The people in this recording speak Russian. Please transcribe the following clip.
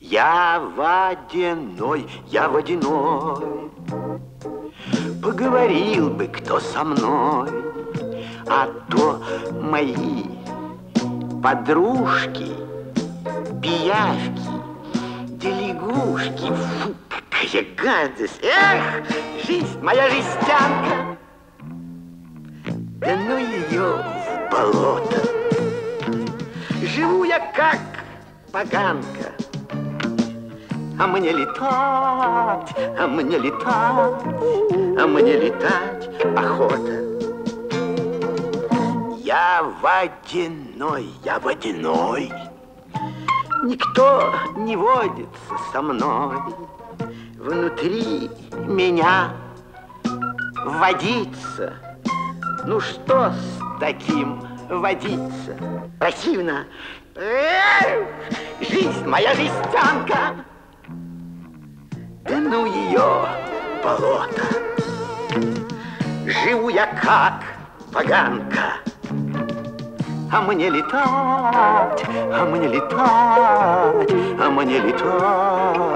Я водяной, я водяной. Поговорил бы кто со мной, а то мои подружки, пиявки, да лягушки. Фу, какая гадость! Эх, жизнь моя жестянка! Да ну ее в болото! Живу я как поганка. А мне летать, а мне летать, а мне летать охота. Я водяной, я водяной. Никто не водится со мной. Внутри меня водится. Ну что с таким водиться? Противно. Жизнь моя жестянка. Да ну ее болото. Живу я как поганка. А мне летать, а мне летать, а мне летать